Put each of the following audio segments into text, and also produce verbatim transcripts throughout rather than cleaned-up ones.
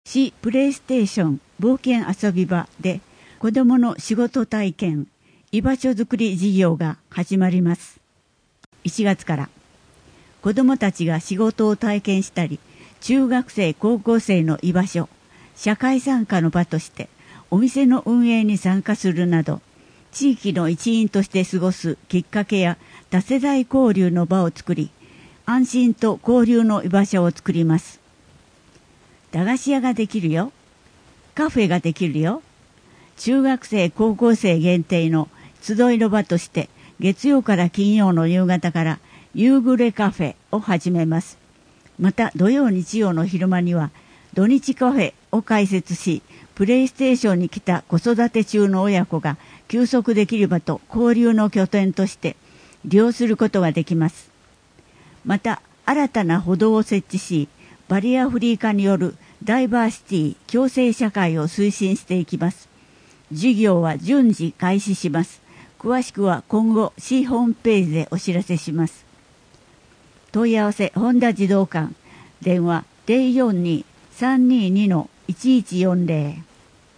市プレイステーション冒険遊び場で子どもの仕事体験居場所づくり事業が始まります。いちがつから子どもたちが仕事を体験したり、中学生高校生の居場所、社会参加の場としてお店の運営に参加するなど、地域の一員として過ごすきっかけや多世代交流の場を作り、安心と交流の居場所を作ります。駄菓子屋ができるよ。カフェができるよ。中学生高校生限定の集いの場として月曜から金曜の夕方から夕暮れカフェを始めます。また土曜日曜の昼間には土日カフェを開設し、プレイステーションに来た子育て中の親子が休息できる場と交流の拠点として利用することができます。また新たな歩道を設置し、バリアフリー化によるダイバーシティ共生社会を推進していきます。事業は順次開始します。詳しくは今後市ホームページでお知らせします。問い合わせ本田児童館、電話 ゼロよんに さんにに いちいちよんゼロ。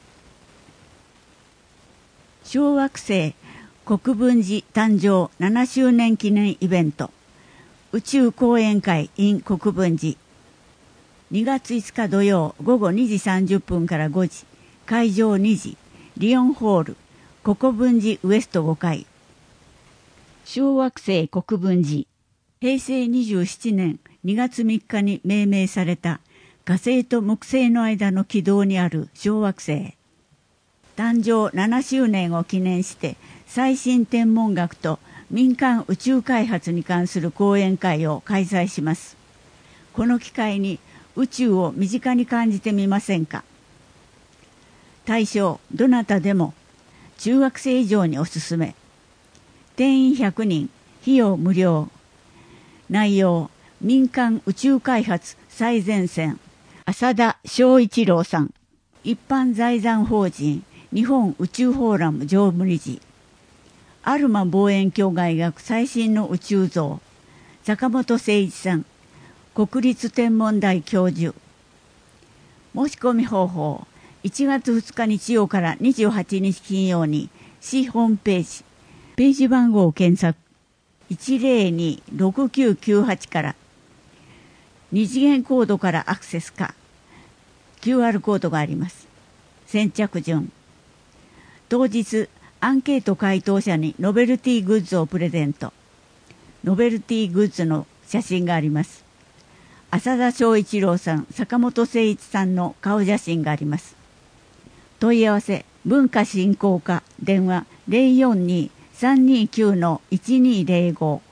小惑星国分寺誕生ななしゅうねん記念イベント、宇宙講演会 in 国分寺、にがついつか土曜午後にじさんじゅっぷんからごじ、会場にじ、リオンホール国分寺ウエストごかい。小惑星国分寺、へいせいにじゅうななねんにがつみっかに命名された火星と木星の間の軌道にある小惑星。誕生ななしゅうねんを記念して最新天文学と民間宇宙開発に関する講演会を開催します。この機会に宇宙を身近に感じてみませんか。対象どなたでも、中学生以上におすすめ。定員ひゃくにん、費用無料。内容、民間宇宙開発最前線、浅田翔一郎さん。一般財団法人日本宇宙フォーラム常務理事。アルマ望遠鏡外学最新の宇宙像、坂本誠一さん。国立天文台教授。申し込み方法、いちがつふつか日曜からにじゅうはちにち金曜に市ホームページ、ページ番号を検索、いちゼロに ろくきゅうきゅうはちから二次元コードからアクセスか、キューアール コードがあります。先着順。当日、アンケート回答者にノベルティグッズをプレゼント。ノベルティグッズの写真があります。浅田翔一郎さん、坂本誠一さんの顔写真があります。問い合わせ、文化振興課、電話 ゼロよんに さんにきゅう いちにゼロご。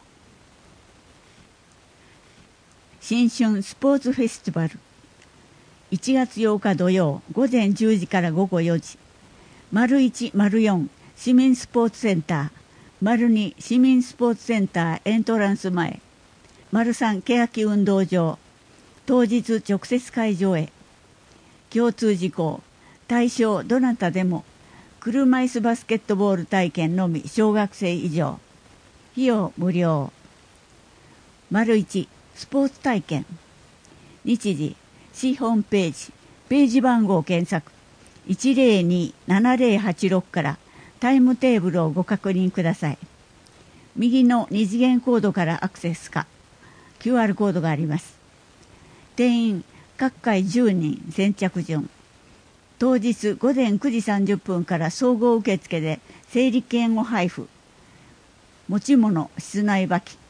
新春スポーツフェスティバル。いちがつようか土曜、午前じゅうじから午後よじ。丸いち、丸よん、市民スポーツセンター。丸に、市民スポーツセンターエントランス前。丸さん、欅運動場。当日直接会場へ。共通事項、対象どなたでも、車椅子バスケットボール体験のみ小学生以上。費用無料。丸いち、スポーツ体験。日時、市ホームページ、ページ番号検索、いちゼロに ななゼロはちろくからタイムテーブルをご確認ください。右の二次元コードからアクセスか、キューアール コードがあります。定員、各回じゅうにん、先着順。当日午前くじさんじゅっぷんから総合受付で整理券を配布。持ち物、室内履き。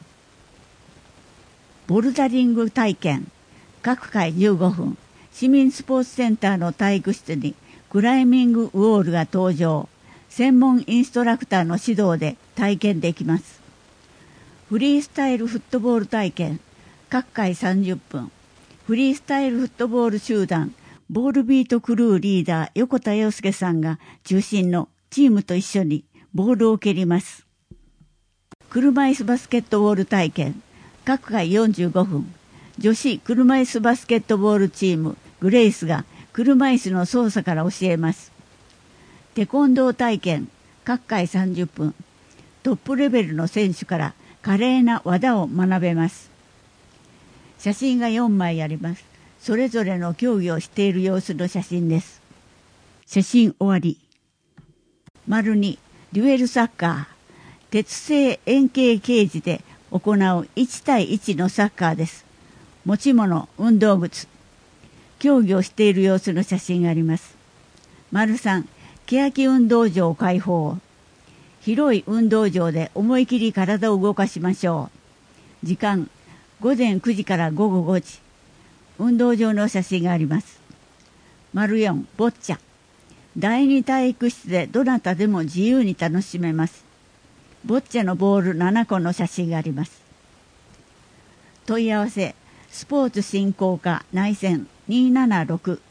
ボルダリング体験。各回じゅうごふん。市民スポーツセンターの体育室にクライミングウォールが登場。専門インストラクターの指導で体験できます。フリースタイルフットボール体験。各回さんじゅっぷん。フリースタイルフットボール集団ボールビートクルーリーダー横田洋介さんが中心のチームと一緒にボールを蹴ります。車椅子バスケットボール体験。各回よんじゅうごふん。女子車椅子バスケットボールチームグレイスが車椅子の操作から教えます。テコンドー体験。各回さんじゅっぷん。トップレベルの選手から華麗な技を学べます。写真がよんまいあります。 それぞれの競技をしている様子の写真です。写真終わり。丸に、デュエルサッカー。鉄製円形ケージで行ういちたいいちのサッカーです。持ち物、運動靴。競技をしている様子の写真があります。丸さん、欅運動場開放。広い運動場で思い切り体を動かしましょう。時間、ごぜんくじからごごごじ。運動場の写真があります。丸よん、ボッチャ。第二体育室でどなたでも自由に楽しめます。ボッチャのボールななこの写真があります。問い合わせ、スポーツ振興課内線にーななろく。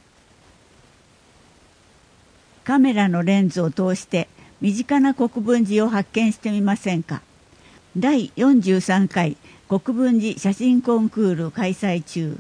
カメラのレンズを通して身近な国分寺を発見してみませんか。だいよんじゅうさんかい国分寺写真コンクール開催中。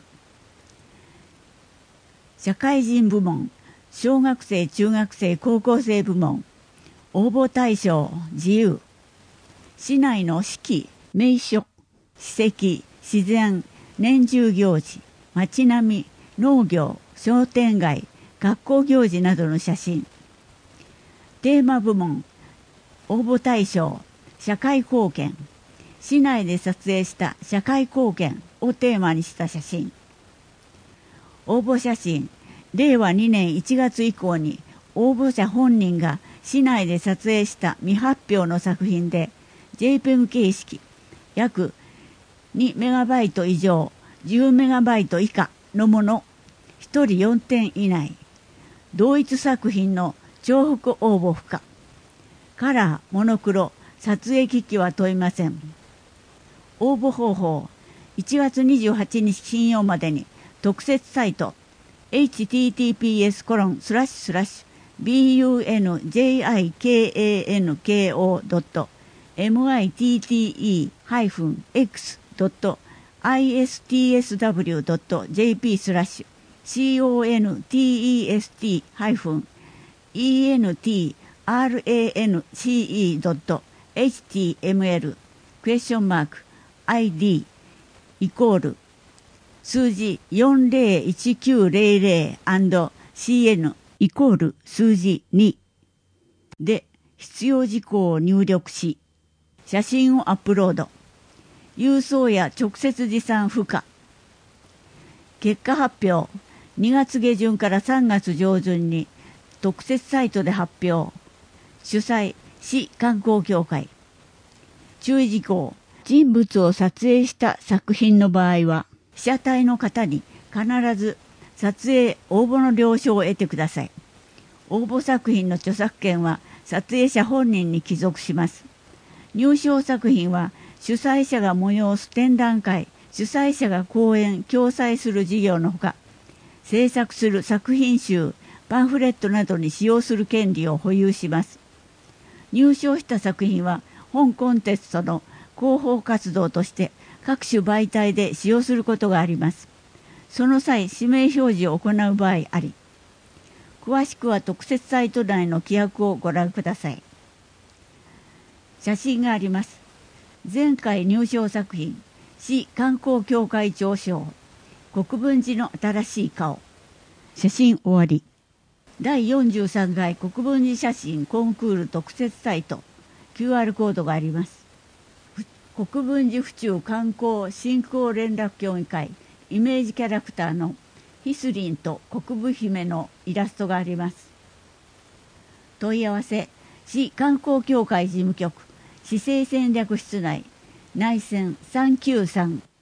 社会人部門、小学生中学生高校生部門、応募対象自由。市内の四季、名所、史跡、自然、年中行事、町並み、農業、商店街、学校行事などの写真。テーマ部門、応募対象、社会貢献。市内で撮影した社会貢献をテーマにした写真。応募写真、れいわにねんいちがつ以降に応募者本人が市内で撮影した未発表の作品で ジェイペグ 形式約にメガバイト以上じゅうメガバイト以下のものひとりよんてん以内。同一作品の重複応募不可。カラー、モノクロ、撮影機器は問いません。応募方法、いちがつにじゅうはちにち金曜までに特設サイト エイチティーティーピーエスコロンスラッシュスラッシュビーユーエヌジェイアイケーエーエヌケーオードットエムアイティーティーイーハイフンエックスドットアイエスティーエスダブリュードットジェーピースラッシュシーオーエヌティーイーエスティーハイフンイーエヌティーアールエーエヌシーイードットエイチティーエムエルクエスチョンマーク アイディー イコール数字よんぜろいちきゅうぜろぜろ シーエヌ イコール数字にで必要事項を入力し写真をアップロード。郵送や直接持参不可。結果発表にがつげじゅんからさんがつじょうじゅんに特設サイトで発表。主催市観光協会。注意事項、人物を撮影した作品の場合は被写体の方に必ず撮影応募の了承を得てください。応募作品の著作権は撮影者本人に帰属します。入賞作品は主催者が催す展覧会、主催者が講演、共催する事業のほか、制作する作品集、パンフレットなどに使用する権利を保有します。入賞した作品は本コンテストの広報活動として各種媒体で使用することがあります。その際、指名表示を行う場合あり、詳しくは特設サイト内の規約をご覧ください。写真があります。前回入賞作品、市観光協会長賞、国分寺の新しい顔。写真終わり。だいよんじゅうさんかい国分寺写真コンクール特設サイト、キューアール コードがあります。国分寺府中観光振興連絡協議会イメージキャラクターのヒスリンと国分姫のイラストがあります。問い合わせ、市観光協会事務局市政戦略室内内線さんきゅうさん